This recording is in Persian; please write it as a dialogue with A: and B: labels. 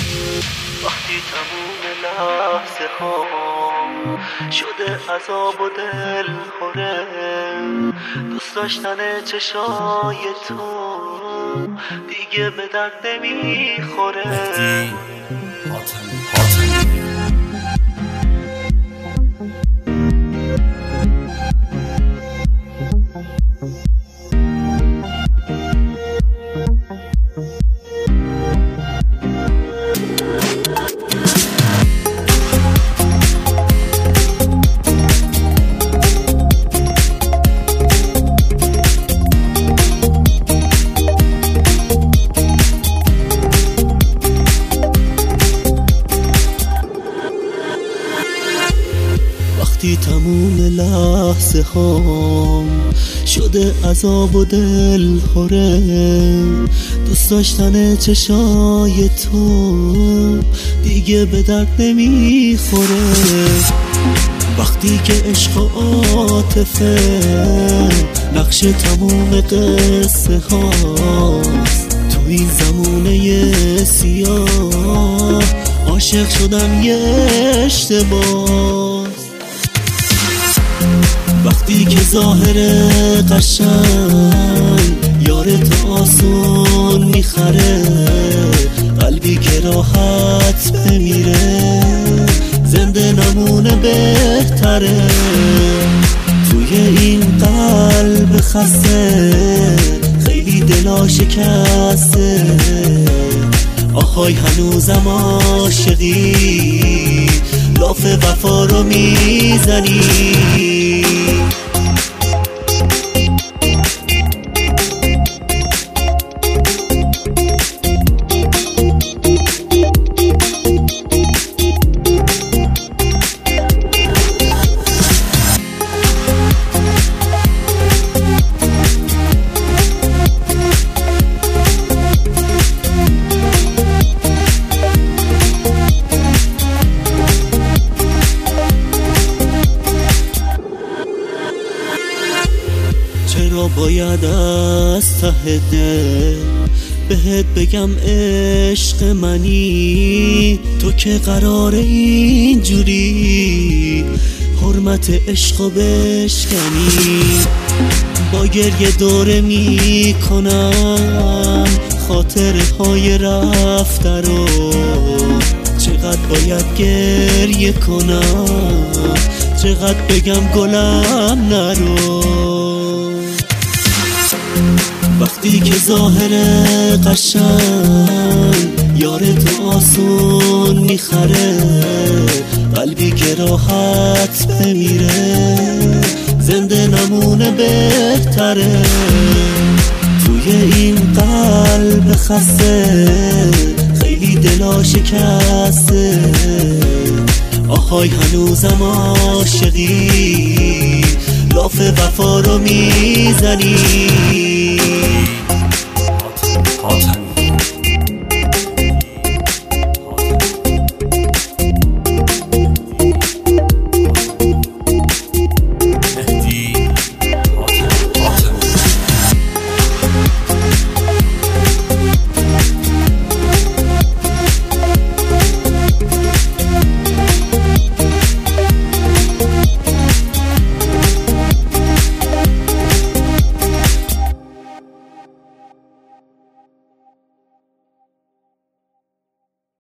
A: وقتی تموم لحظه ها شده عذاب و دل خوره، دوست داشتن چشای تو دیگه به درد نمیخوره. وقتی تموم لحظه ها شده عذاب و دل خوره، دوست داشتن چشای تو دیگه به درد نمیخوره. وقتی که عشق و عاطفه نقش تموم قصه هاست، تو این زمونه سیاه عاشق شدم یه اشتباه. وقتی که ظاهر قشنگ یار تو آسون میخره، قلبی که راحت بمیره زنده نمونه بهتره. توی این قلب خسته خیلی دلا شکسته، آهای هنوزم عاشقی، لاف وفا رو میزنی. چرا باید از ته دل بهت بگم عشق منی؟ تو که قراره اینجوری حرمت عشقو بشکنی. با گریه دوره میکنم خاطره های رفته رو، چقدر باید گریه کنم، چقدر بگم گلم نرو. وقتی که ظاهر قشنگ یار تو آسون میخره، قلبی که راحت بمیره زنده نمونه بهتره. توی این قلب خسته خیلی دلا شکسته، آهای هنوزم عاشقی، لاف وفا رو میزنی.